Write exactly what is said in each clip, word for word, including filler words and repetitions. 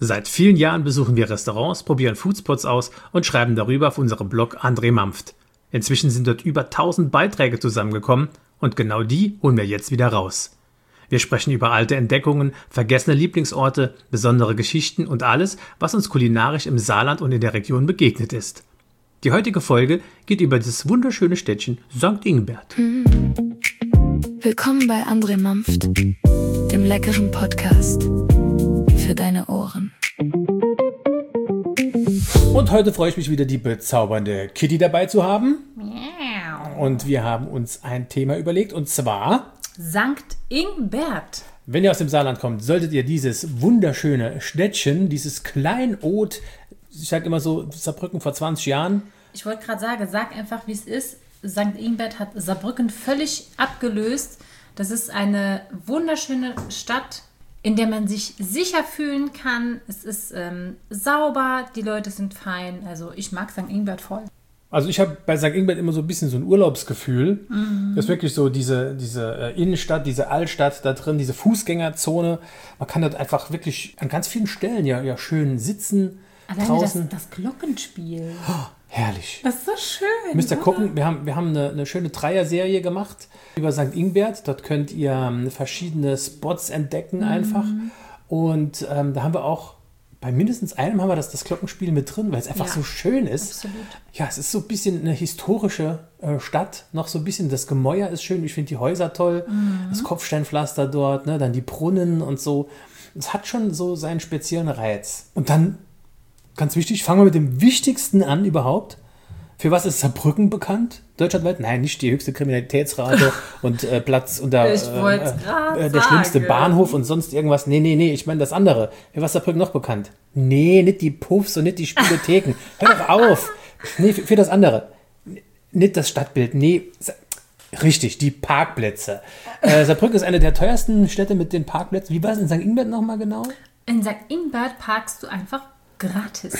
Seit vielen Jahren besuchen wir Restaurants, probieren Foodspots aus und schreiben darüber auf unserem Blog André Mampft. Inzwischen sind dort über tausend Beiträge zusammengekommen und genau die holen wir jetzt wieder raus. Wir sprechen über alte Entdeckungen, vergessene Lieblingsorte, besondere Geschichten und alles, was uns kulinarisch im Saarland und in der Region begegnet ist. Die heutige Folge geht über das wunderschöne Städtchen Sankt Ingbert. Willkommen bei André Mampft, dem leckeren Podcast für deine Ohren. Und heute freue ich mich wieder, die bezaubernde Kitty dabei zu haben. Und wir haben uns ein Thema überlegt, und zwar Sankt Ingbert. Wenn ihr aus dem Saarland kommt, solltet ihr dieses wunderschöne Städtchen, dieses Kleinod, ich sage immer so, Saarbrücken vor zwanzig Jahren. Ich wollte gerade sagen, sag einfach, wie es ist. Sankt Ingbert hat Saarbrücken völlig abgelöst. Das ist eine wunderschöne Stadt, in der man sich sicher fühlen kann. Es ist ähm, sauber, die Leute sind fein. Also ich mag Sankt Ingbert voll. Also ich habe bei Sankt Ingbert immer so ein bisschen so ein Urlaubsgefühl. Mhm. Das ist wirklich so diese, diese äh, Innenstadt, diese Altstadt da drin, diese Fußgängerzone. Man kann dort einfach wirklich an ganz vielen Stellen ja, ja schön sitzen. Alleine draußen. Das, das Glockenspiel. Oh, herrlich. Das ist so schön. Müsst ihr oder? gucken, wir haben, wir haben eine, eine schöne Dreier-Serie gemacht über Sankt Ingbert. Dort könnt ihr ähm, verschiedene Spots entdecken einfach. Mhm. Und ähm, da haben wir auch bei mindestens einem haben wir das, das Glockenspiel mit drin, weil es einfach ja, so schön ist. Absolut. Ja, es ist so ein bisschen eine historische äh, Stadt, noch so ein bisschen, das Gemäuer ist schön, ich finde die Häuser toll, mhm. das Kopfsteinpflaster dort, ne, dann die Brunnen und so. Es hat schon so seinen speziellen Reiz. Und dann, ganz wichtig, fangen wir mit dem Wichtigsten an überhaupt. Für was ist Saarbrücken bekannt? Deutschlandweit? Nein, nicht die höchste Kriminalitätsrate und äh, Platz unter ich äh, äh, der schlimmste Bahnhof und sonst irgendwas. Nee, nee, nee, ich meine das andere. Für was ist Saarbrücken noch bekannt? Nee, nicht die Puffs und nicht die Spielotheken. Hör doch auf! Nee, für, für das andere. Nicht das Stadtbild. Nee, richtig, die Parkplätze. Äh, Saarbrücken ist eine der teuersten Städte mit den Parkplätzen. Wie war es in Sankt Ingbert nochmal genau? In Sankt Ingbert parkst du einfach gratis.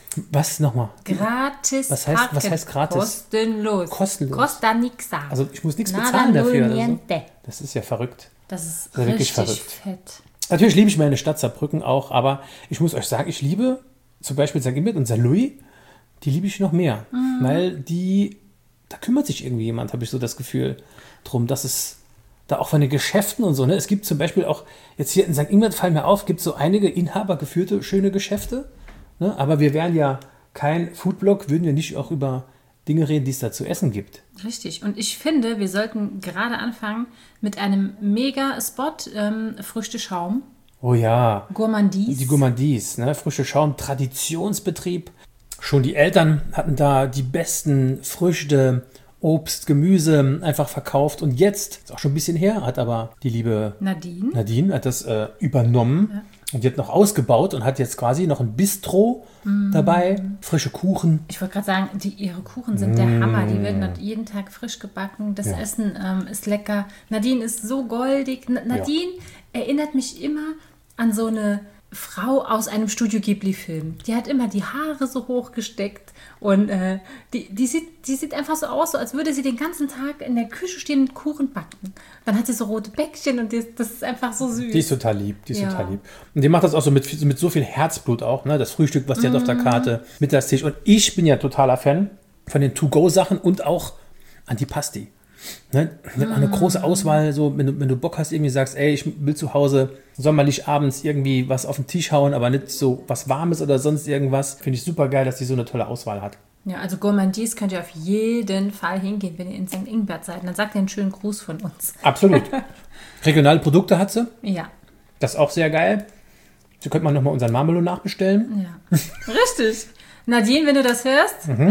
Was nochmal? Gratis. Was heißt, was heißt gratis? Kostenlos. Kostenlos. Costa nixa. Also ich muss nichts Nada bezahlen dafür. null Oder so. niente. Das ist ja verrückt. Das ist, Das ist wirklich richtig verrückt. fett. Natürlich liebe ich meine Stadt Saarbrücken auch, aber ich muss euch sagen, ich liebe zum Beispiel Sankt Ingbert und Saarlouis, die liebe ich noch mehr. Mhm. Weil die, da kümmert sich irgendwie jemand, habe ich so das Gefühl, drum, dass es da auch von den Geschäften und so, ne? Es gibt zum Beispiel auch, jetzt hier in Sankt Ingbert fallen mir auf, gibt es so einige inhabergeführte schöne Geschäfte, ne? Aber wir wären ja kein Foodblog, würden wir nicht auch über Dinge reden, die es da zu essen gibt. Richtig. Und ich finde, wir sollten gerade anfangen mit einem Mega-Spot, ähm, Früchte Schaum. Oh ja. Gourmandise. Die Gourmandise, ne? Frische Schaum, Traditionsbetrieb. Schon die Eltern hatten da die besten Früchte, Obst, Gemüse einfach verkauft. Und jetzt, ist auch schon ein bisschen her, hat aber die liebe Nadine, Nadine hat das äh, übernommen. Ja. Und die hat noch ausgebaut und hat jetzt quasi noch ein Bistro mm. dabei, frische Kuchen. Ich wollte gerade sagen, die, ihre Kuchen sind mm. der Hammer. Die werden dort jeden Tag frisch gebacken. Das ja. Essen ähm, ist lecker. Nadine ist so goldig. Na, Nadine ja. erinnert mich immer an so eine Frau aus einem Studio Ghibli-Film. Die hat immer die Haare so hochgesteckt und äh, die, die, sieht, die sieht einfach so aus, so als würde sie den ganzen Tag in der Küche stehen und Kuchen backen. Dann hat sie so rote Bäckchen und die, das ist einfach so süß. Die ist total lieb, die ist ja. total lieb. Und die macht das auch so mit, mit so viel Herzblut auch, ne? Das Frühstück, was die mm. hat auf der Karte, Mittagstisch. Und ich bin ja totaler Fan von den To-Go-Sachen und auch Antipasti. Ne? Mm. Eine große Auswahl, so wenn du, wenn du Bock hast, irgendwie sagst, ey, ich will zu Hause sommerlich abends irgendwie was auf den Tisch hauen, aber nicht so was Warmes oder sonst irgendwas. Finde ich super geil, dass die so eine tolle Auswahl hat. Ja, also Gourmandise könnt ihr auf jeden Fall hingehen, wenn ihr in Sankt Ingbert seid. Dann sagt ihr einen schönen Gruß von uns. Absolut. Regionale Produkte hat sie. Ja. Das ist auch sehr geil. Sie könnte man nochmal unseren Marmelo nachbestellen. Ja. Richtig. Nadine, wenn du das hörst. Mhm.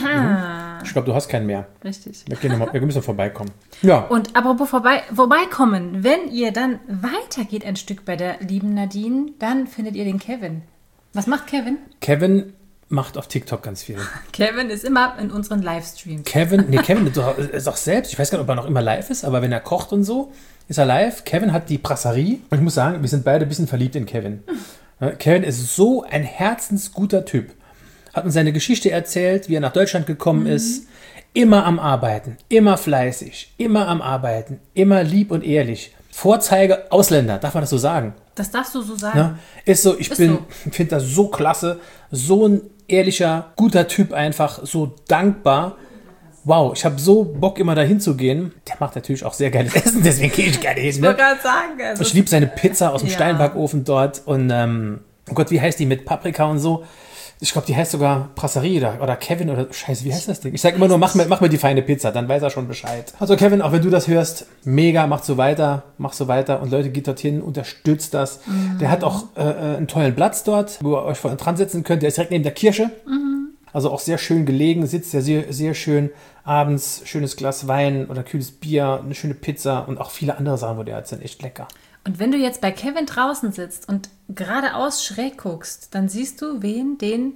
Ich glaube, du hast keinen mehr. Richtig. Wir, gehen noch mal, wir müssen vorbeikommen. Ja. Und apropos vorbei, vorbeikommen, wenn ihr dann weitergeht ein Stück bei der lieben Nadine, dann findet ihr den Kevin. Was macht Kevin? Kevin macht auf TikTok ganz viel. Kevin ist immer in unseren Livestreams. Kevin, nee, Kevin ist auch selbst, ich weiß gar nicht, ob er noch immer live ist, aber wenn er kocht und so, ist er live. Kevin hat die Brasserie. Und ich muss sagen, wir sind beide ein bisschen verliebt in Kevin. Kevin ist so ein herzensguter Typ. Hat uns seine Geschichte erzählt, wie er nach Deutschland gekommen mhm. ist. Immer am Arbeiten, immer fleißig, immer am Arbeiten, immer lieb und ehrlich. Vorzeige Ausländer, darf man das so sagen? Das darfst du so sagen. Ne? Ist so, ich Ist bin, so. finde das so klasse, so ein ehrlicher, guter Typ einfach, so dankbar. Wow, ich habe so Bock, immer dahin zu gehen. Der macht natürlich auch sehr geiles Essen, deswegen gehe ich gerne hin. Ich Ne? wollte gerade sagen. Also Ich liebe seine Pizza aus dem Ja. Steinbackofen dort und, ähm, oh Gott, wie heißt die mit Paprika und so? Ich glaube, die heißt sogar Brasserie oder, oder Kevin oder, scheiße, wie heißt das Ding? Ich sage immer nur, mach mir, mach mir die feine Pizza, dann weiß er schon Bescheid. Also Kevin, auch wenn du das hörst, mega, mach so weiter, mach so weiter und Leute, geht dorthin, unterstützt das. Mhm. Der hat auch äh, einen tollen Platz dort, wo ihr euch vorne dran setzen könnt, der ist direkt neben der Kirche. Mhm. Also auch sehr schön gelegen, sitzt ja sehr, sehr schön abends, schönes Glas Wein oder kühles Bier, eine schöne Pizza und auch viele andere Sachen, wo der hat, sind echt lecker. Und wenn du jetzt bei Kevin draußen sitzt und geradeaus schräg guckst, dann siehst du wen? Den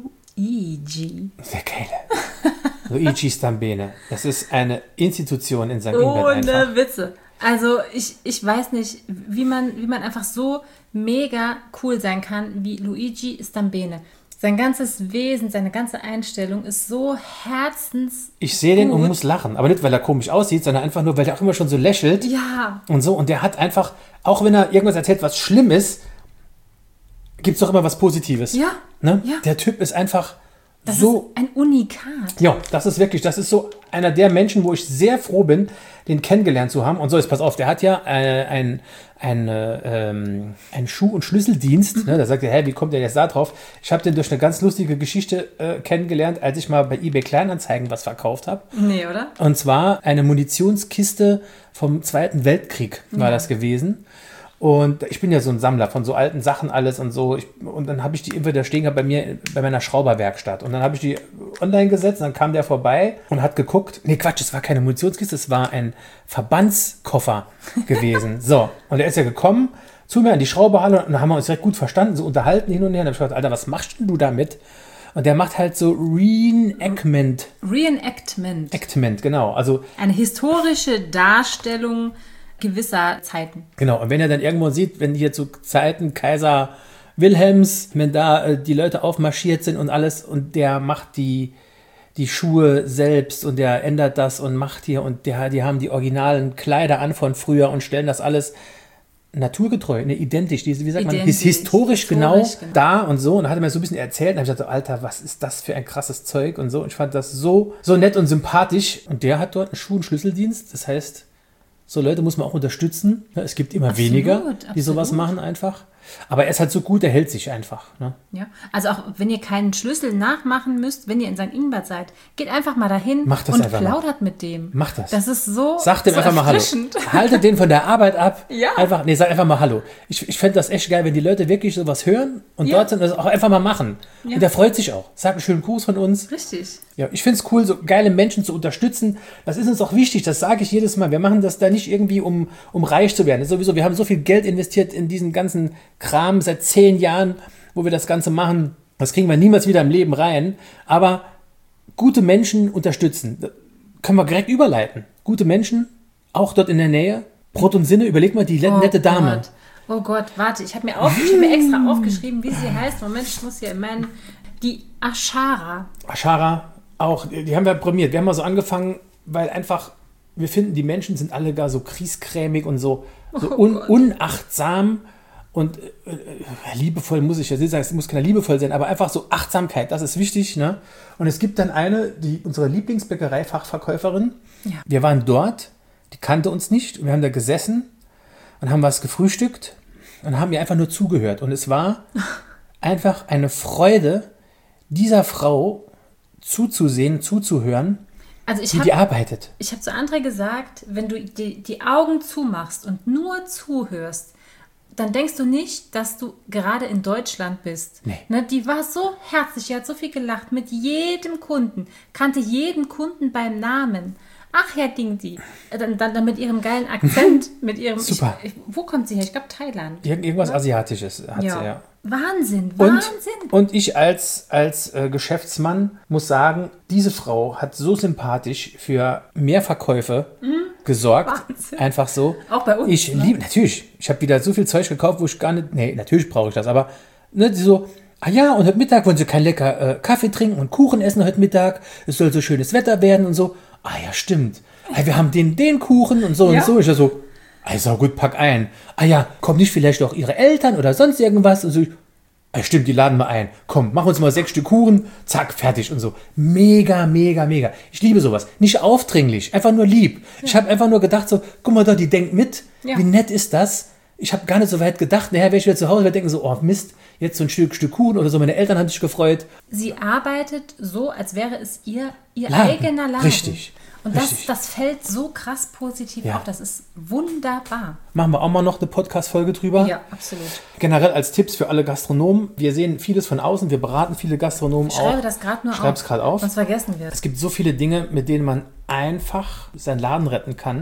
Luigi. Der Geile. Luigi Stambene. Das ist eine Institution in Sankt Ingbert Ohne einfach. Witze. Also ich, ich weiß nicht, wie man, wie man einfach so mega cool sein kann wie Luigi Stambene. Sein ganzes Wesen, seine ganze Einstellung ist so herzens. Ich sehe den und gut. muss lachen. Aber nicht, weil er komisch aussieht, sondern einfach nur, weil der auch immer schon so lächelt. Ja. Und so. Und der hat einfach, auch wenn er irgendwas erzählt, was schlimm ist, gibt es doch immer was Positives. Ja. Ne? Ja. Der Typ ist einfach Das so. ist ein Unikat. Ja, das ist wirklich, das ist so einer der Menschen, wo ich sehr froh bin, den kennengelernt zu haben. Und so, jetzt pass auf, der hat ja äh, ein, ein, äh, ähm, ein Schuh- und Schlüsseldienst. Ne? Da sagt er, hä, wie kommt der jetzt da drauf? Ich habe den durch eine ganz lustige Geschichte äh, kennengelernt, als ich mal bei eBay Kleinanzeigen was verkauft habe. Nee, oder? Und zwar eine Munitionskiste vom Zweiten Weltkrieg war Ja. das gewesen. Und ich bin ja so ein Sammler von so alten Sachen alles und so. Ich, und dann habe ich die immer da stehen gehabt bei mir, bei meiner Schrauberwerkstatt. Und dann habe ich die online gesetzt, dann kam der vorbei und hat geguckt. Nee, Quatsch, es war keine Munitionskiste, es war ein Verbandskoffer gewesen. So, und er ist ja gekommen zu mir in die Schrauberhalle und dann haben wir uns direkt gut verstanden, so unterhalten hin und her. Und dann habe ich gesagt, Alter, was machst denn du damit? Und der macht halt so Reenactment. Reenactment. Actment, genau. Also Eine historische Darstellung gewisser Zeiten. Genau, und wenn er dann irgendwo sieht, wenn hier zu Zeiten Kaiser Wilhelms, wenn da äh, die Leute aufmarschiert sind und alles und der macht die, die Schuhe selbst und der ändert das und macht hier und der, die haben die originalen Kleider an von früher und stellen das alles naturgetreu, ne, identisch, wie sagt man, Identisch, ist historisch, historisch genau, genau. da und so und dann hat er mir so ein bisschen erzählt und habe ich gesagt, so, Alter, was ist das für ein krasses Zeug und so und ich fand das so, so nett und sympathisch und der hat dort einen Schuh- und Schlüsseldienst, das heißt, so Leute muss man auch unterstützen. Es gibt immer Absolut, weniger, die absolut. sowas machen einfach. Aber er ist halt so gut, er hält sich einfach. Ne? Ja, also auch wenn ihr keinen Schlüssel nachmachen müsst, wenn ihr in Sankt Ingbert seid, geht einfach mal dahin Macht das und einfach mal. plaudert mit dem. Macht das. Das ist so Sagt dem so einfach mal Hallo. erfrischend. Haltet den von der Arbeit ab. Ja. Einfach, nee, sag einfach mal Hallo. Ich, ich fände das echt geil, wenn die Leute wirklich sowas hören und Ja. dort sind und das auch einfach mal machen. Ja. Und der freut sich auch. Sagt einen schönen Gruß von uns. Richtig. Ja, ich finde es cool, so geile Menschen zu unterstützen. Das ist uns auch wichtig, das sage ich jedes Mal. Wir machen das da nicht irgendwie, um, um reich zu werden. Das ist sowieso, wir haben so viel Geld investiert in diesen ganzen Kram seit zehn Jahren, wo wir das Ganze machen. Das kriegen wir niemals wieder im Leben rein. Aber gute Menschen unterstützen. Das können wir direkt überleiten. Gute Menschen, auch dort in der Nähe. Brot und Sinne, überleg mal, die Oh nette Dame. Gott. Oh Gott, warte, ich habe mir, auf, ich hab mir extra aufgeschrieben, wie sie heißt. Moment, ich muss hier in meinen... Die Ashara. Ashara, auch, die haben wir prämiert. Wir haben mal so angefangen, weil einfach, wir finden, die Menschen sind alle gar so krieskrämig und so, so Oh un, Gott. unachtsam und äh, äh, liebevoll muss ich ja nicht sagen, es muss keiner liebevoll sein, aber einfach so Achtsamkeit, das ist wichtig. Ne? Und es gibt dann eine, die unsere Lieblingsbäckerei-Fachverkäuferin, Ja. wir waren dort, die kannte uns nicht und wir haben da gesessen und haben was gefrühstückt und haben ihr einfach nur zugehört. Und es war einfach eine Freude, dieser Frau zuzusehen, zuzuhören, Also ich wie habe die arbeitet. ich hab zu André gesagt, wenn du die, die Augen zumachst und nur zuhörst, dann denkst du nicht, dass du gerade in Deutschland bist. Nee. Ne, die war so herzlich, die hat so viel gelacht mit jedem Kunden, kannte jeden Kunden beim Namen. Ach, Herr Dingdi. Dann, dann, dann mit ihrem geilen Akzent, mit ihrem... Super. Ich, ich, wo kommt sie her? Ich glaube Thailand. Irgend, irgendwas Asiatisches hat Ja. sie, ja. Wahnsinn, Und, Wahnsinn. und ich als, als äh, Geschäftsmann muss sagen, diese Frau hat so sympathisch für mehr Verkäufe gesorgt. Mhm. Wahnsinn. Einfach so. Auch bei uns, Ich ne? liebe, natürlich, ich habe wieder so viel Zeug gekauft, wo ich gar nicht, nee, natürlich brauche ich das, aber ne, die so, ah ja, und heute Mittag wollen Sie kein lecker äh, Kaffee trinken und Kuchen essen heute Mittag, es soll so schönes Wetter werden und so. Ah ja, stimmt. Hey, wir haben den, den Kuchen und so Ja. und so. Ich so, Also gut, pack ein. Ah ja, kommen nicht vielleicht auch ihre Eltern oder sonst irgendwas? Und so, ah, stimmt, die laden mal ein. Komm, mach uns mal sechs Stück Kuchen, zack, fertig und so. Mega, mega, mega. Ich liebe sowas. Nicht aufdringlich, einfach nur lieb. Ja. Ich habe einfach nur gedacht so, guck mal da, die denkt mit. Ja. Wie nett ist das? Ich habe gar nicht so weit gedacht. Nachher, wenn ich wieder zu Hause werde, denken so, oh Mist, jetzt so ein Stück, Stück Kuchen oder so. Meine Eltern haben sich gefreut. Sie arbeitet so, als wäre es ihr, ihr Laden. eigener Laden. Richtig. Und das, das fällt so krass positiv ja. auf. Das ist wunderbar. Machen wir auch mal noch eine Podcast-Folge drüber. Ja, absolut. Generell als Tipps für alle Gastronomen. Wir sehen vieles von außen. Wir beraten viele Gastronomen ich schreibe auch. Schreibe das gerade nur auf. Schreib es gerade auf. Sonst vergessen wir es. Es gibt so viele Dinge, mit denen man einfach seinen Laden retten kann.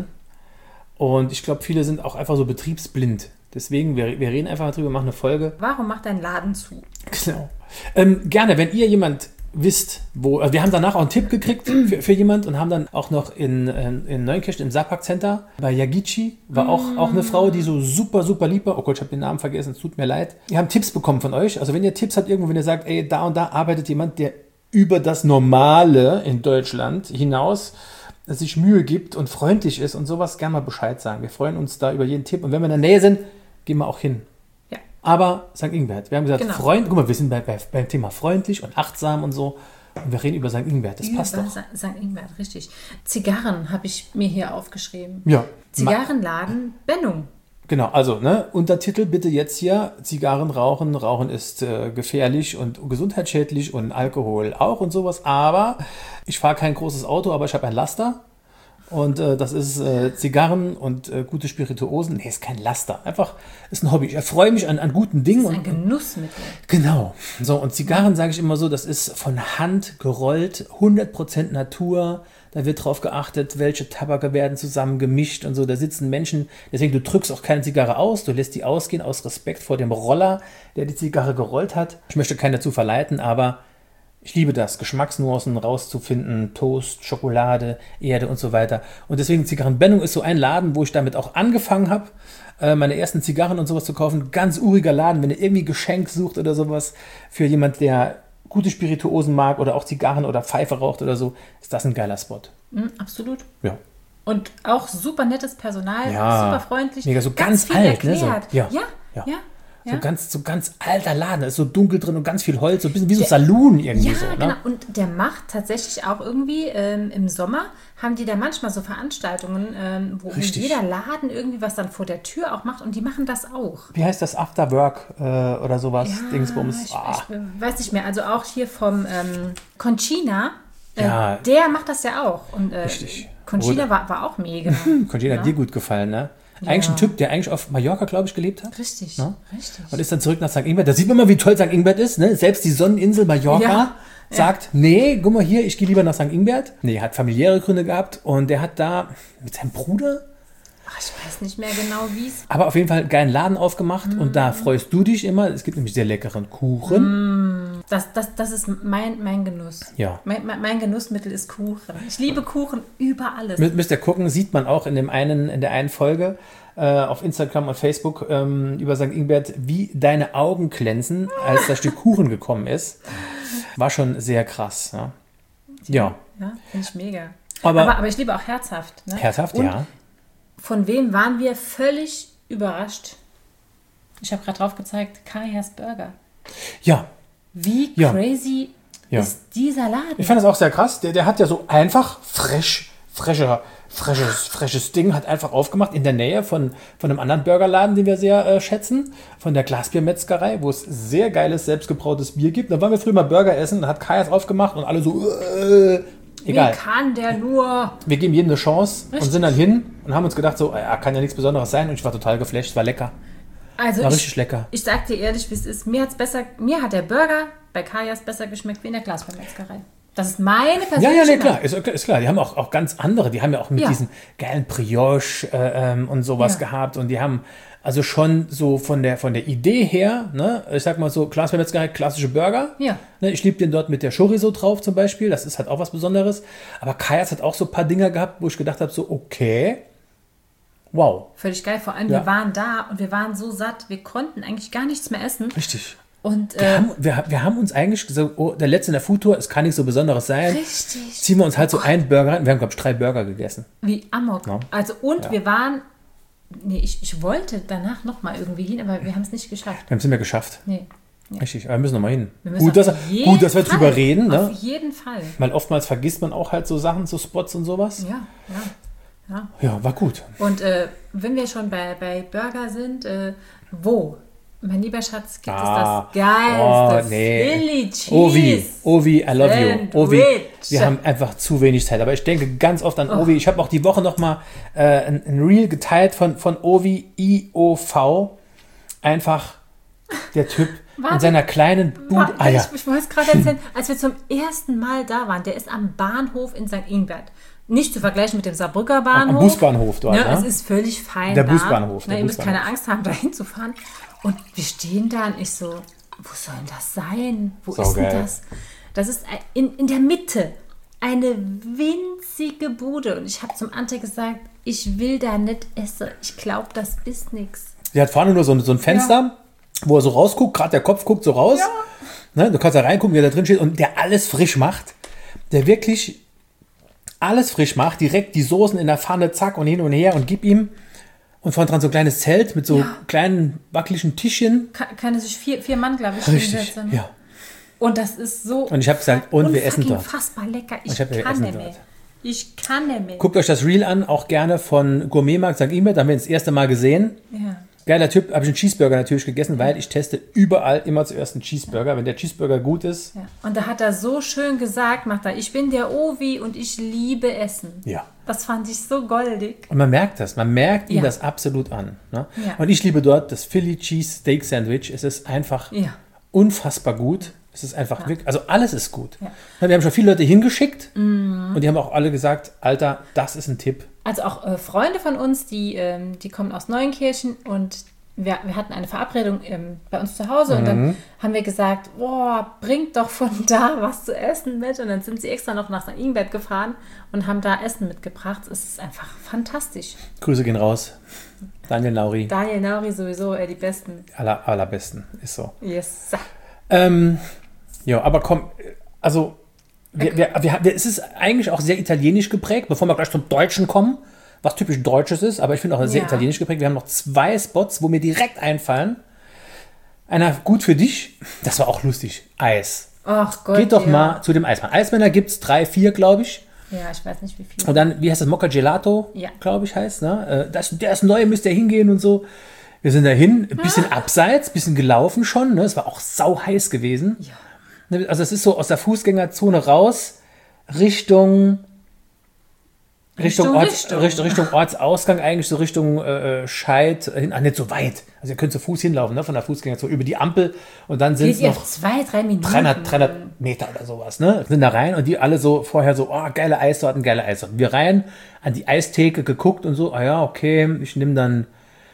Und ich glaube, viele sind auch einfach so betriebsblind. Deswegen, wir, wir reden einfach darüber, machen eine Folge. Warum macht dein Laden zu? Genau. Ähm, gerne, wenn ihr jemand wisst, wo, also wir haben danach auch einen Tipp gekriegt für, für jemand und haben dann auch noch in, in, in Neunkirchen im Sapak Center bei Yagichi, war auch, auch eine Frau, die so super, super lieb war. Oh Gott, ich habe den Namen vergessen, es tut mir leid. Wir haben Tipps bekommen von euch. Also wenn ihr Tipps habt irgendwo, wenn ihr sagt, ey, da und da arbeitet jemand, der über das Normale in Deutschland hinaus sich Mühe gibt und freundlich ist und sowas, gerne mal Bescheid sagen. Wir freuen uns da über jeden Tipp und wenn wir in der Nähe sind, gehen wir auch hin. Ja. Aber Sankt Ingbert, wir haben gesagt, genau. Freund, guck mal, wir sind bei, bei, beim Thema freundlich und achtsam und so und wir reden über Sankt Ingbert, das über passt doch. Sankt Ingbert, richtig. Zigarren habe ich mir hier aufgeschrieben. Ja. Zigarrenladen Bennung. Genau, also ne, Untertitel bitte jetzt hier, Zigarren rauchen, Rauchen ist äh, gefährlich und gesundheitsschädlich und Alkohol auch und sowas, aber ich fahre kein großes Auto, aber ich habe ein Laster und äh, das ist äh, Zigarren und äh, gute Spirituosen, nee, ist kein Laster, einfach ist ein Hobby, ich erfreue mich an, an guten Dingen. Das ist ein und, Genussmittel. Genau, so und Zigarren sage ich immer so, das ist von Hand gerollt, hundert Prozent Natur. Da wird drauf geachtet, welche Tabake werden zusammen gemischt und so. Da sitzen Menschen, deswegen du drückst auch keine Zigarre aus, du lässt die ausgehen aus Respekt vor dem Roller, der die Zigarre gerollt hat. Ich möchte keinen dazu verleiten, aber ich liebe das, Geschmacksnuancen rauszufinden, Toast, Schokolade, Erde und so weiter. Und deswegen Zigarrenbennung ist so ein Laden, wo ich damit auch angefangen habe, meine ersten Zigarren und sowas zu kaufen. Ganz uriger Laden, wenn ihr irgendwie Geschenk sucht oder sowas für jemand, der gute Spirituosen mag oder auch Zigarren oder Pfeife raucht oder so, ist das ein geiler Spot. Mm, absolut. Ja. Und auch super nettes Personal, ja, super freundlich. Mega, so ganz, ganz alt, ne? So, ja, ja, ja. ja. Ja. So ganz, so ganz alter Laden, da ist so dunkel drin und ganz viel Holz, so ein bisschen wie so ein Saloon irgendwie. Ja, so, ne? Genau. Und der macht tatsächlich auch irgendwie ähm, im Sommer, haben die da manchmal so Veranstaltungen, ähm, wo Richtig. jeder Laden irgendwie was dann vor der Tür auch macht und die machen das auch. Wie heißt das? After Work äh, oder sowas? Ja, Dingsbums. Ich, ah. ich weiß nicht mehr. Also auch hier vom ähm, Conchina, äh, ja. der macht das ja auch. Und äh, Richtig. Conchina war, war auch mega. Conchina ja. hat dir gut gefallen, ne? Ja. Eigentlich ein Typ, der eigentlich auf Mallorca, glaube ich, gelebt hat. Richtig, ne? richtig. Und ist dann zurück nach Sankt Ingbert. Da sieht man mal, wie toll Sankt Ingbert ist. Ne? Selbst die Sonneninsel Mallorca ja. sagt, ja. nee, guck mal hier, ich gehe lieber nach Sankt Ingbert. Nee, hat familiäre Gründe gehabt. Und der hat da mit seinem Bruder... Ach, ich weiß nicht mehr genau, wie es... Aber auf jeden Fall einen geilen Laden aufgemacht. Mm. Und da freust du dich immer. Es gibt nämlich sehr leckeren Kuchen. Mm. Das, das, das ist mein, mein Genuss. Ja. Mein, mein Genussmittel ist Kuchen. Ich liebe Kuchen über alles. Mü- müsst ihr gucken, sieht man auch in, dem einen, in der einen Folge äh, auf Instagram und Facebook ähm, über Sankt Ingbert, wie deine Augen glänzen, als das Stück Kuchen gekommen ist. War schon sehr krass. Ja, ja. ja finde ich mega. Aber, aber, aber ich liebe auch herzhaft. Ne? Herzhaft, und ja. Von wem waren wir völlig überrascht? Ich habe gerade drauf gezeigt, Kajas Burger. Ja. Wie ja. crazy ja. ist dieser Laden? Ich fand das auch sehr krass. Der, der hat ja so einfach frisch, frischer, frisches, frisches Ding, hat einfach aufgemacht in der Nähe von, von einem anderen Burgerladen, den wir sehr äh, schätzen, von der Glasbiermetzgerei, wo es sehr geiles, selbstgebrautes Bier gibt. Da waren wir früher mal Burger essen, da hat Kajas aufgemacht und alle so, äh, egal. Wie kann der nur? Wir geben jedem eine Chance Richtig. und sind dann hin und haben uns gedacht, so, ja, kann ja nichts Besonderes sein. Und ich war total geflasht, es war lecker. Also war ich, richtig lecker. Ich sag dir ehrlich, wie es ist. Mir hat's besser, mir hat der Burger bei Kajas besser geschmeckt wie in der Glasbiermetzgerei. Das ist meine persönliche Ja, ja, nee, klar, Meinung. ist, ist klar. Die haben auch, auch ganz andere, die haben ja auch mit Ja. diesen geilen Brioche äh, ähm, und sowas Ja. gehabt und die haben also schon so von der, von der Idee her, ne, ich sag mal so, Glasbiermetzgerei, klassische Burger. Ja. Ne, ich liebe den dort mit der Chorizo drauf zum Beispiel, das ist halt auch was Besonderes. Aber Kajas hat auch so ein paar Dinger gehabt, wo ich gedacht habe, so, okay, wow. Völlig geil. Vor allem, Ja. wir waren da und wir waren so satt, wir konnten eigentlich gar nichts mehr essen. Richtig. Und Wir äh, haben, wir, wir haben uns eigentlich gesagt, oh, der letzte in der Foodtour, es kann nicht so Besonderes sein. richtig. Ziehen wir uns halt so einen Burger rein. Wir haben, glaube ich, drei Burger gegessen. Wie Amok. Ja. Also und Ja. wir waren nee, ich, ich wollte danach nochmal irgendwie hin, aber wir haben es nicht geschafft. Wir haben es nicht mehr geschafft. Nee. nee. Richtig, aber wir müssen nochmal hin. Wir müssen Gut, dass, auf jeden gut, dass wir Fall. drüber reden. Ne? Auf jeden Fall. Weil oftmals vergisst man auch halt so Sachen, so Spots und sowas. Ja, ja. Ja, ja war gut. Und äh, wenn wir schon bei, bei Burger sind, äh, wo? Mein lieber Schatz, gibt ah, es das geilste oh, nee. Philly Cheese Ovi, Ovi, I love you. Sandwich. Ovi, wir haben einfach zu wenig Zeit. Aber ich denke ganz oft an oh. Ovi. Ich habe auch die Woche nochmal äh, ein, ein Reel geteilt von, von Ovi, I O V. Einfach der Typ in seiner kleinen Bude. Ah, ja. Ich, ich wollte es gerade erzählen, als wir zum ersten Mal da waren, der ist am Bahnhof in Sankt Ingbert. Nicht zu vergleichen mit dem Saarbrücker Bahnhof. Am Busbahnhof dort. Ja, ne? Es ist völlig fein Der da. Busbahnhof. Der Na, ihr müsst Busbahnhof. keine Angst haben, da hinzufahren. Und wir stehen da und ich so, wo soll denn das sein? Wo so ist denn geil. das? Das ist in, in der Mitte eine winzige Bude. Und ich habe zum Ante gesagt, ich will da nicht essen. Ich glaube, das ist nichts. Sie hat vorne nur so, so ein Fenster, ja. wo er so rausguckt, gerade der Kopf guckt so raus. Ja. Ne, du kannst da reingucken, wer da drin steht und der alles frisch macht. Der wirklich alles frisch macht, direkt die Soßen in der Pfanne, zack und hin und her und gib ihm. Und vorne dran so ein kleines Zelt mit so ja. kleinen wackeligen Tischchen. Kann, kann sich vier, vier Mann, glaube ich, Richtig, hinsetzen. ja. Und das ist so. Und ich habe gesagt, und wir essen dort. Unfassbar lecker. Ich, ich hab, kann nicht mehr. Dort. Ich kann nicht mehr. Guckt euch das Reel an, auch gerne von Gourmetmarkt Sankt Ingbert, da haben wir das erste Mal gesehen. Ja. Geiler Typ, habe ich einen Cheeseburger natürlich gegessen, weil ich teste überall immer zuerst einen Cheeseburger, wenn der Cheeseburger gut ist. Ja. Und da hat er so schön gesagt, macht er, ich bin der Ovi und ich liebe Essen. Ja. Das fand ich so goldig. Und man merkt das, man merkt ihm Ja. das absolut an. Ne? Ja. Und ich liebe dort das Philly Cheese Steak Sandwich. Es ist einfach Ja. unfassbar gut. Es ist einfach Ja. wirklich, also alles ist gut. Ja. Wir haben schon viele Leute hingeschickt Mhm. und die haben auch alle gesagt, Alter, das ist ein Tipp. Also auch äh, Freunde von uns, die, ähm, die kommen aus Neuenkirchen und wir, wir hatten eine Verabredung ähm, bei uns zu Hause Mhm. und dann haben wir gesagt, boah, bringt doch von da was zu essen mit. Und dann sind sie extra noch nach Sankt Ingbert gefahren und haben da Essen mitgebracht. Es ist einfach fantastisch. Grüße gehen raus. Daniel Nauri, Daniel Nauri sowieso, äh, die Besten. aller, allerbesten, ist so. Yes. Ähm, ja, aber komm, also wir, wir, wir, wir, es ist eigentlich auch sehr italienisch geprägt, bevor wir gleich zum Deutschen kommen, was typisch Deutsches ist, aber ich finde auch sehr Ja. italienisch geprägt. Wir haben noch zwei Spots, wo mir direkt einfallen. Einer gut für dich, das war auch lustig, Eis. Ach Gott, Geht doch ja. mal zu dem Eismann. Eismänner gibt es drei, vier, glaube ich. Ja, ich weiß nicht, wie viel. Und dann, wie heißt das, Mocca Gelato, Ja. glaube ich, heißt. Ne? Äh, Das, der ist neu, müsst ihr hingehen und so. Wir sind dahin, ein bisschen Ah. abseits, ein bisschen gelaufen schon. Ne? Es war auch sau heiß gewesen. Ja. Also es ist so aus der Fußgängerzone raus, Richtung Richtung, Richtung, Orts, Richtung. Richtung. Richtung Ortsausgang, eigentlich so Richtung äh, Scheid, hin, ach, nicht so weit. Also ihr könnt zu Fuß hinlaufen, ne, von der Fußgängerzone über die Ampel und dann sind Geht es ihr noch zwei, drei Minuten? dreihundert, dreihundert Meter oder sowas, ne? Sind da rein und die alle so vorher so, oh, geile Eissorten, geile Eissorten. Wir rein, an die Eistheke geguckt und so, ah ja, okay, ich nehme dann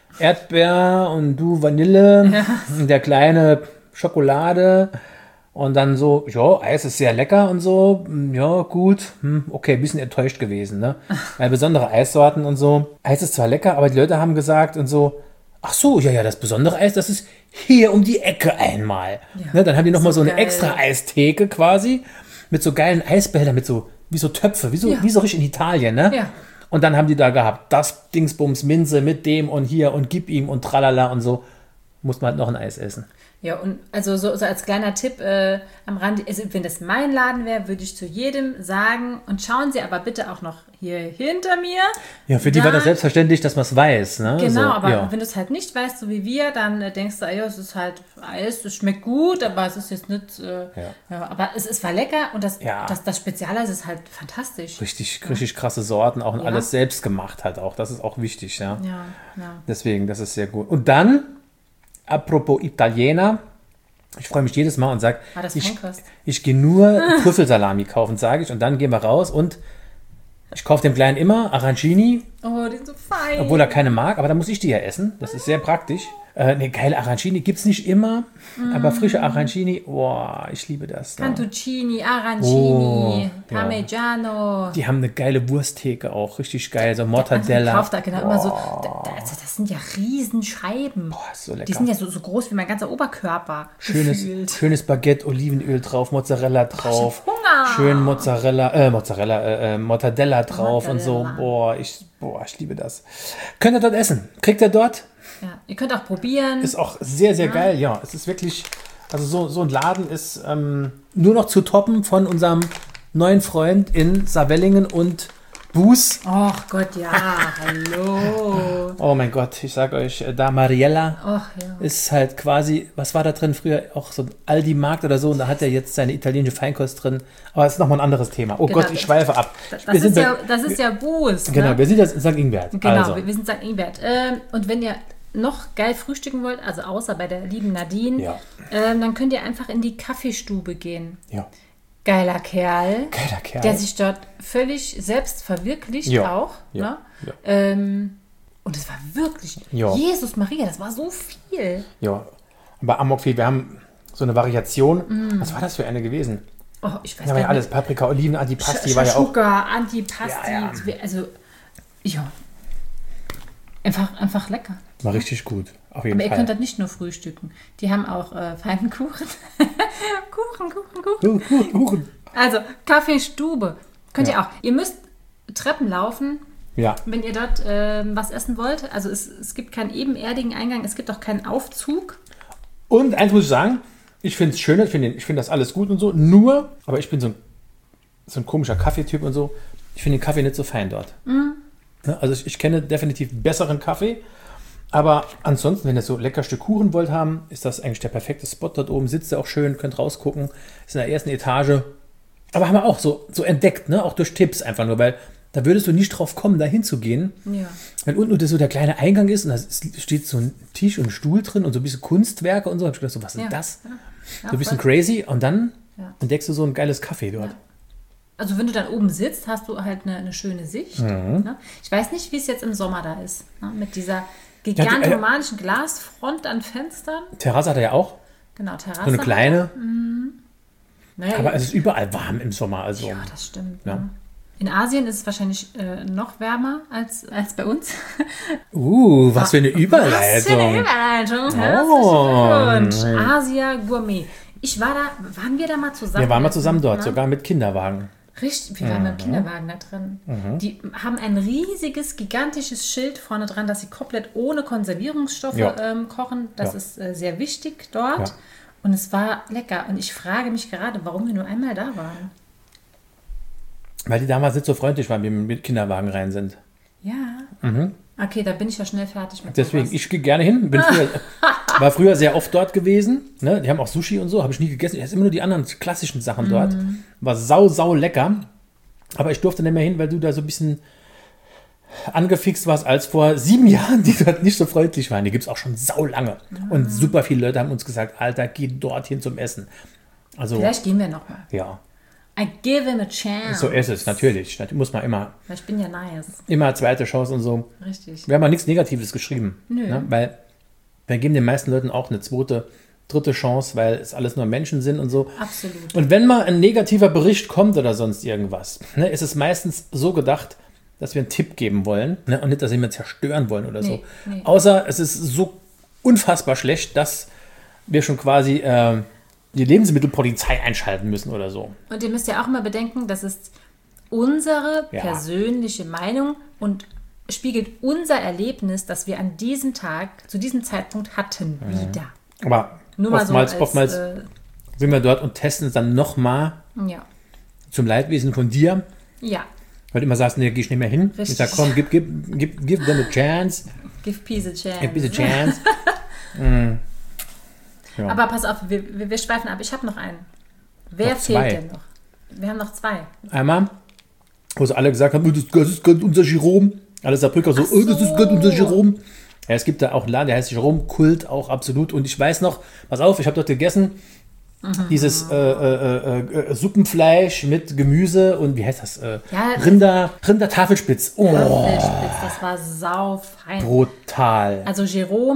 Erdbeer und du Vanille, Ja. und der kleine Schokolade und dann so, ja, Eis ist sehr lecker und so, ja, gut, hm, okay, ein bisschen enttäuscht gewesen, ne? Weil besondere Eissorten und so, Eis ist zwar lecker, aber die Leute haben gesagt und so, ach so, ja, ja, das besondere Eis, das ist hier um die Ecke einmal. Ja, Ne, dann haben die nochmal so, so eine geil. extra Eistheke quasi mit so geilen Eisbehältern, mit so, wie so Töpfe, wie so, Ja. wie so richtig in Italien, ne? Ja. Und dann haben die da gehabt, das Dingsbums Minze mit dem und hier und gib ihm und tralala und so. Muss man halt noch ein Eis essen. Ja, und also so, so als kleiner Tipp äh, am Rand, also wenn das mein Laden wäre, würde ich zu jedem sagen, und schauen Sie aber bitte auch noch hier hinter mir. Ja, für die Da- war das selbstverständlich, dass man es weiß. Ne? Genau, so, aber ja. wenn du es halt nicht weißt, so wie wir, dann äh, denkst du, ah, ja, es ist halt Eis, es schmeckt gut, aber es ist jetzt nicht, äh, Ja. ja, aber es ist war lecker und das, Ja. das, das Spezialeis ist halt fantastisch. Richtig, richtig krasse Sorten auch und Ja. alles selbst gemacht halt auch. Das ist auch wichtig, ja. Ja, ja. Deswegen, das ist sehr gut. Und dann, apropos Italiener, ich freue mich jedes Mal und sage, War das ich, Feinkost? ich gehe nur Trüffelsalami kaufen, sage ich. Und dann gehen wir raus und ich kaufe dem Kleinen immer Arancini, Oh, die sind so fein. obwohl er keine mag, aber dann muss ich die ja essen. Das ist sehr praktisch. Äh, ne, geile Arancini gibt es nicht immer, mm. aber frische Arancini, boah, ich liebe das. Ne? Cantuccini, Arancini, oh, Parmigiano. Ja. Die haben eine geile Wursttheke auch, richtig geil, so Mortadella. Kauft da genau immer so, da, also das sind ja Riesenscheiben. Boah, ist so lecker. Die sind ja so, so groß wie mein ganzer Oberkörper. Schönes, schönes Baguette, Olivenöl drauf, Mozzarella drauf. Oh, Hunger. Schön Mozzarella, äh, Mozzarella, äh, Mortadella drauf Mortadella. Und so. Boah ich, boah, ich liebe das. Könnt ihr dort essen? Kriegt ihr dort? Ja, ihr könnt auch probieren. Ist auch sehr, sehr ja. geil, ja. Es ist wirklich, also so, so ein Laden ist ähm, nur noch zu toppen von unserem neuen Freund in Saarwellingen und Buß. Ach Gott, ja, hallo. Oh mein Gott, ich sag euch, da Mariella Ach, ja. ist halt quasi, was war da drin früher? Auch so ein Aldi-Markt oder so und da hat er jetzt seine italienische Feinkost drin. Aber das ist nochmal ein anderes Thema. Oh genau, Gott, ich schweife ab. Das, das, ist, bei, ja, das ist ja Buß. Genau, ne? wir sind jetzt in Sankt Ingbert. Genau, also. wir sind in Sankt Ingbert. Ähm, und wenn ihr noch geil frühstücken wollt, also außer bei der lieben Nadine, ja. ähm, dann könnt ihr einfach in die Kaffeestube gehen. Ja. Geiler Kerl, Geiler Kerl, der sich dort völlig selbst verwirklicht ja. auch. Ja. Ne? Ja. Ähm, und es war wirklich, ja. Jesus Maria, das war so viel. Ja, aber Amokfee, wir haben so eine Variation. Mm. Was war das für eine gewesen? Oh, ich weiß ja, war ja alles, Paprika, Oliven, Antipasti Sch- war ja auch. Sugar, Antipasti, ja, ja. also ja, einfach, einfach lecker. War richtig gut, auf jeden Aber Fall. ihr könnt das nicht nur frühstücken. Die haben auch äh, feinen Kuchen. Kuchen, Kuchen, Kuchen. Kuchen, Kuchen. Also, Kaffeestube. Könnt ja. ihr auch. Ihr müsst Treppen laufen, ja. wenn ihr dort äh, was essen wollt. Also, es, es gibt keinen ebenerdigen Eingang, es gibt auch keinen Aufzug. Und eins muss ich sagen, ich finde es schön, ich finde find das alles gut und so, nur, aber ich bin so ein, so ein komischer Kaffeetyp und so, ich finde den Kaffee nicht so fein dort. Mhm. Also ich, ich kenne definitiv besseren Kaffee, aber ansonsten, wenn ihr so lecker Stück Kuchen wollt haben, ist das eigentlich der perfekte Spot dort oben. Sitzt ihr auch schön, könnt rausgucken, ist in der ersten Etage. Aber haben wir auch so, so entdeckt, ne? Auch durch Tipps einfach nur, weil da würdest du nicht drauf kommen, da hinzugehen. Ja. Wenn unten so der kleine Eingang ist und da steht so ein Tisch und ein Stuhl drin und so ein bisschen Kunstwerke und so, habe ich gedacht, so, was ist ja. das? Ja. Ja, so ein bisschen voll. crazy und dann ja. entdeckst du so ein geiles Café dort. Ja. Also wenn du dann oben sitzt, hast du halt eine, eine schöne Sicht. Mhm. Ne? Ich weiß nicht, wie es jetzt im Sommer da ist. Ne? Mit dieser gigantomanischen ja, äh, Glasfront an Fenstern. Terrasse hat er ja auch. Genau, Terrasse. So eine kleine. Mhm. Naja, aber es ist überall warm im Sommer. Also. Ja, das stimmt. Ja. Ne? In Asien ist es wahrscheinlich äh, noch wärmer als, als bei uns. Uh, was für eine Überleitung. Was für eine Überleitung. Herzlichen Glückwunsch. Asia Gourmet. Ich war da, waren wir da mal zusammen? Wir waren mal zusammen dort, ne? sogar mit Kinderwagen. Richtig, wir waren mhm. mit dem Kinderwagen da drin. Mhm. Die haben ein riesiges, gigantisches Schild vorne dran, dass sie komplett ohne Konservierungsstoffe ja. ähm, kochen. Das ja. ist äh, sehr wichtig dort. Ja. Und es war lecker. Und ich frage mich gerade, warum wir nur einmal da waren. Weil die damals nicht so freundlich waren, wie wir mit Kinderwagen rein sind. Ja. Mhm. Okay, da bin ich ja schnell fertig mit Deswegen, sowas. ich gehe gerne hin. Bin früher, war früher sehr oft dort gewesen. Ne? Die haben auch Sushi und so, habe ich nie gegessen. Ich esse immer nur die anderen klassischen Sachen dort. Mhm. War sau, sau lecker. Aber ich durfte nicht mehr hin, weil du da so ein bisschen angefixt warst, als vor sieben Jahren, die dort nicht so freundlich waren. Die gibt es auch schon sau lange. Mhm. Und super viele Leute haben uns gesagt, Alter, geh dorthin zum Essen. Also, vielleicht gehen wir nochmal. Ja. I give him a chance. So ist es, natürlich. Das muss man immer. Ich bin ja nice. Immer zweite Chance und so. Richtig. Wir haben mal nichts Negatives geschrieben. Nö. Ne? Weil wir geben den meisten Leuten auch eine zweite, dritte Chance, weil es alles nur Menschen sind und so. Absolut. Und wenn mal ein negativer Bericht kommt oder sonst irgendwas, ne, ist es meistens so gedacht, dass wir einen Tipp geben wollen, ne, und nicht, dass wir jemanden zerstören wollen oder nee, so. Nee. Außer es ist so unfassbar schlecht, dass wir schon quasi äh, die Lebensmittelpolizei einschalten müssen oder so. Und ihr müsst ja auch immer bedenken, das ist unsere ja. persönliche Meinung und spiegelt unser Erlebnis, das wir an diesem Tag, zu diesem Zeitpunkt hatten, mhm. wieder. Aber Nur mal oftmals, so als, oftmals äh, sind wir dort und testen es dann nochmal ja. zum Leidwesen von dir. Ja. Weil du immer sagst, nee, geh ich nicht mehr hin. Richtig. Ich sag, komm, gib, gib, gib, give them a chance. Give peace a chance. Give peace a chance. mm. ja. Aber pass auf, wir, wir, wir schweifen ab. Ich habe noch einen. Wer noch fehlt zwei. denn noch? Wir haben noch zwei. Einmal, wo sie alle gesagt haben, oh, das, das ist gerade unser Jerome. Alle Saarbrücker so, so. oh, das ist gerade unser Jerome. Ja, es gibt da auch einen Laden, der heißt Jerome Kult, auch absolut. Und ich weiß noch, pass auf, ich habe dort gegessen, mhm. dieses äh, äh, äh, Suppenfleisch mit Gemüse und wie heißt das? Äh, ja, Rinder, Rinder-Tafelspitz. Oh, Tafelspitz, das war saufein. brutal. Also Jerome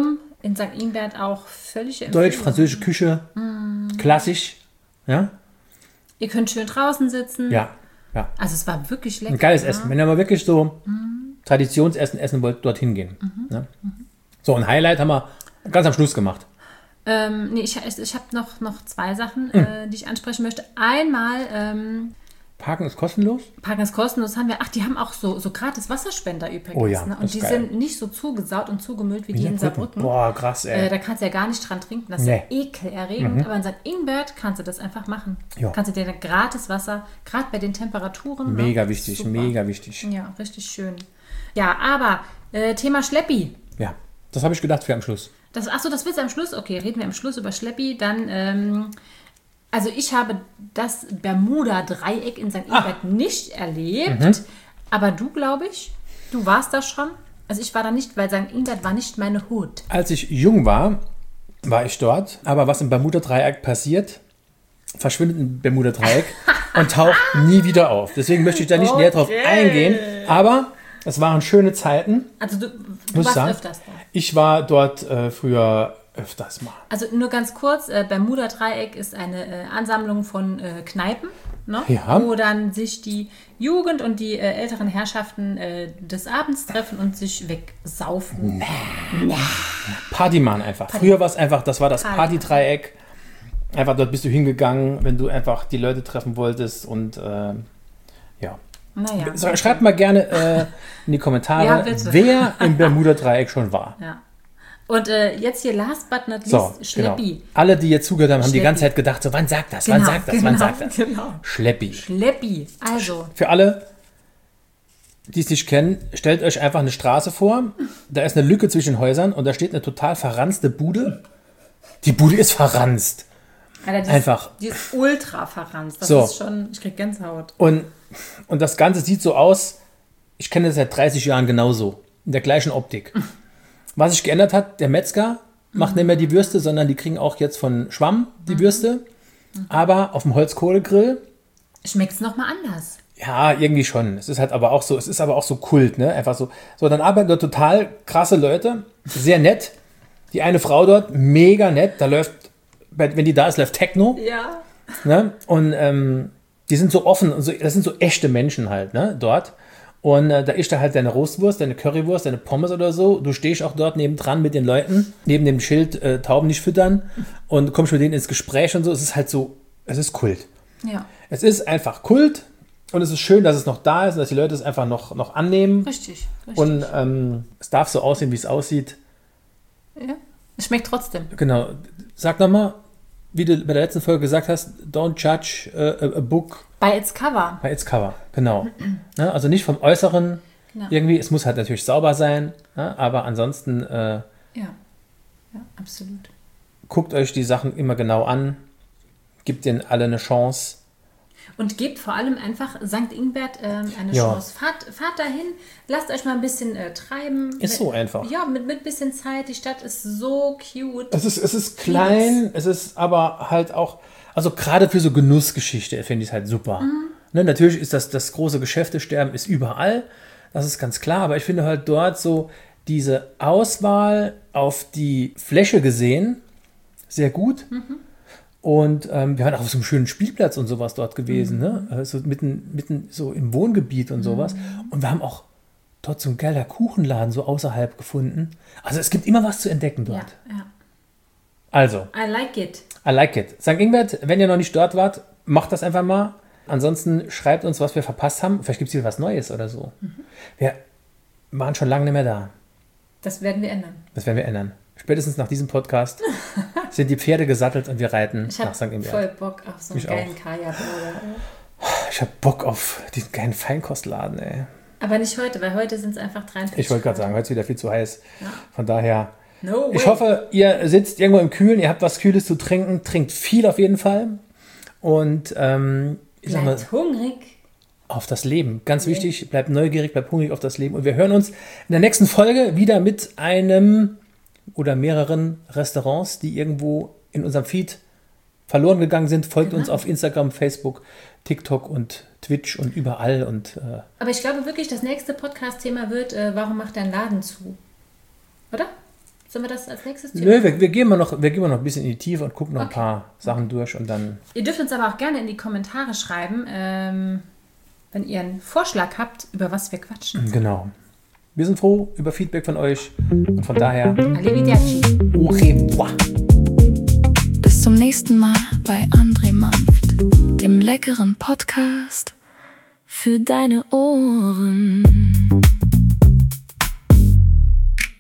In Sankt Ingbert auch völlig empfehlenswert. Deutsch-französische Küche, mm. klassisch. Ja? Ihr könnt schön draußen sitzen. Ja, ja. Also es war wirklich lecker. Ein geiles ja. Essen. Wenn ihr mal wirklich so mm. Traditionsessen essen wollt, dorthin gehen. Mhm. Ja? Mhm. So, ein Highlight haben wir ganz am Schluss gemacht. Ähm, nee, ich, ich, ich habe noch, noch zwei Sachen, mm. äh, die ich ansprechen möchte. Einmal... Ähm, Parken ist kostenlos? Parken ist kostenlos, haben wir. Ach, die haben auch so, so gratis Wasserspender übrigens. Oh ja, ne? Und die geil. sind nicht so zugesaut und zugemüllt wie die in Saarbrücken. Boah, krass, ey. Äh, da kannst du ja gar nicht dran trinken. Das ist nee. ja ekelerregend. Mhm. Aber in Sankt Ingbert kannst du das einfach machen. Jo. Kannst du dir dann gratis Wasser, gerade bei den Temperaturen. Mega ne? wichtig, Super. mega wichtig. Ja, richtig schön. Ja, aber äh, Thema Schleppi. Ja, das habe ich gedacht für am Schluss. Das, achso, das willst du am Schluss? Okay, reden wir am Schluss über Schleppi. Dann, ähm, also ich habe das Bermuda-Dreieck in Sankt Ingbert ah. nicht erlebt. Mhm. Aber du, glaube ich, du warst da schon. Also ich war da nicht, weil Sankt Ingbert war nicht meine Hut. Als ich jung war, war ich dort. Aber was im Bermuda-Dreieck passiert, verschwindet im Bermuda-Dreieck und taucht nie wieder auf. Deswegen möchte ich da nicht okay. näher drauf eingehen. Aber es waren schöne Zeiten. Also du, du warst sagen. öfters da. Ich war dort äh, früher öfters mal. Also nur ganz kurz, äh, Bermuda-Dreieck ist eine äh, Ansammlung von äh, Kneipen, ne? Ja. Wo dann sich die Jugend und die äh, älteren Herrschaften äh, des Abends treffen und sich wegsaufen. Nee. Nee. Party machen einfach. Party. Früher war es einfach, das war das Party-Dreieck. Einfach dort bist du hingegangen, wenn du einfach die Leute treffen wolltest und äh, ja. Naja, so, schreibt mal gerne äh, in die Kommentare, ja, wer im Bermuda-Dreieck schon war. Ja. Und äh, jetzt hier last but not least, so, Schleppi. Genau. Alle, die jetzt zugehört haben, haben Schleppi. die ganze Zeit gedacht, so, wann sagt das, genau, wann sagt das, genau, wann sagt das? Genau. Schleppi. Schleppi, also. Für alle, die es nicht kennen, stellt euch einfach eine Straße vor, da ist eine Lücke zwischen den Häusern und da steht eine total verranzte Bude. Die Bude ist verranzt. Alter, die einfach. Ist, die ist ultra verranzt. Das so. ist schon, ich krieg Gänsehaut. Und, und das Ganze sieht so aus, ich kenne das seit dreißig Jahren genauso, in der gleichen Optik. Was sich geändert hat, der Metzger macht mhm. nicht mehr die Würste, sondern die kriegen auch jetzt von Schwamm die mhm. Würste. Mhm. Aber auf dem Holzkohlegrill. Schmeckt es nochmal anders. Ja, irgendwie schon. Es ist halt aber auch so, es ist aber auch so Kult, ne? Einfach so. So, dann arbeiten dort total krasse Leute, sehr nett. Die eine Frau dort, mega nett, da läuft, wenn die da ist, läuft Techno. Ja. Ne? Und ähm, die sind so offen, und so, das sind so echte Menschen halt, ne, dort. Und äh, da isst da halt deine Roastwurst, deine Currywurst, deine Pommes oder so. Du stehst auch dort nebendran mit den Leuten, neben dem Schild äh, Tauben nicht füttern und kommst mit denen ins Gespräch und so. Es ist halt so, es ist Kult. Ja. Es ist einfach Kult und es ist schön, dass es noch da ist und dass die Leute es einfach noch, noch annehmen. Richtig, richtig. Und ähm, es darf so aussehen, wie es aussieht. Ja, es schmeckt trotzdem. Genau. Sag nochmal, wie du bei der letzten Folge gesagt hast, don't judge a, a book by its cover. By its cover, genau. Ja, also nicht vom Äußeren genau. irgendwie, es muss halt natürlich sauber sein, ja, aber ansonsten äh, ja. ja, absolut. Guckt euch die Sachen immer genau an, gebt denen alle eine Chance. Und gebt vor allem einfach Sankt Ingbert ähm, eine ja. Chance. Fahrt, fahrt dahin, lasst euch mal ein bisschen äh, treiben. Ist mit, so einfach. Ja, mit ein bisschen Zeit. Die Stadt ist so cute. Es ist, es ist klein, es ist aber halt auch, also gerade für so Genussgeschichte finde ich es halt super. Mhm. Ne, natürlich ist das, das große Geschäftesterben ist überall, das ist ganz klar, aber ich finde halt dort so diese Auswahl auf die Fläche gesehen sehr gut. Mhm. Und ähm, wir waren auch auf so einem schönen Spielplatz und sowas dort gewesen, mhm. ne? Also mitten, mitten so im Wohngebiet und sowas. Mhm. Und wir haben auch dort so ein geiler Kuchenladen so außerhalb gefunden. Also es gibt immer was zu entdecken dort. Ja, ja. Also. I like it. I like it. Sankt Ingbert, wenn ihr noch nicht dort wart, macht das einfach mal. Ansonsten schreibt uns, was wir verpasst haben. Vielleicht gibt es hier was Neues oder so. Mhm. Wir waren schon lange nicht mehr da. Das werden wir ändern. Das werden wir ändern. Spätestens nach diesem Podcast sind die Pferde gesattelt und wir reiten ich nach Sankt Ingbert. Ich habe voll Bock auf so einen ich geilen auch. Kajak. Ich habe Bock auf diesen geilen Feinkostladen, ey. Aber nicht heute, weil heute sind es einfach dreiundvierzig. Ich wollte gerade sagen, heute ist wieder viel zu heiß. Ja. Von daher, no ich hoffe, ihr sitzt irgendwo im Kühlen, ihr habt was Kühles zu trinken, trinkt viel auf jeden Fall. Und ähm, ich sag mal, bleibt hungrig. Auf das Leben. Ganz okay. wichtig, bleibt neugierig, bleibt hungrig auf das Leben. Und wir hören uns in der nächsten Folge wieder mit einem oder mehreren Restaurants, die irgendwo in unserem Feed verloren gegangen sind. Folgt genau. uns auf Instagram, Facebook, TikTok und Twitch und überall. Und, äh Aber ich glaube wirklich, das nächste Podcast-Thema wird, äh, warum macht dein Laden zu? Oder? Sollen wir das als nächstes Thema? Nö, wir, wir, gehen mal noch, wir gehen mal noch ein bisschen in die Tiefe und gucken noch Okay. ein paar Sachen durch und dann... Ihr dürft uns aber auch gerne in die Kommentare schreiben, ähm, wenn ihr einen Vorschlag habt, über was wir quatschen. Genau. Wir sind froh über Feedback von euch und von daher... Arrivederci. Au revoir. Bis zum nächsten Mal bei André Manft, dem leckeren Podcast für deine Ohren.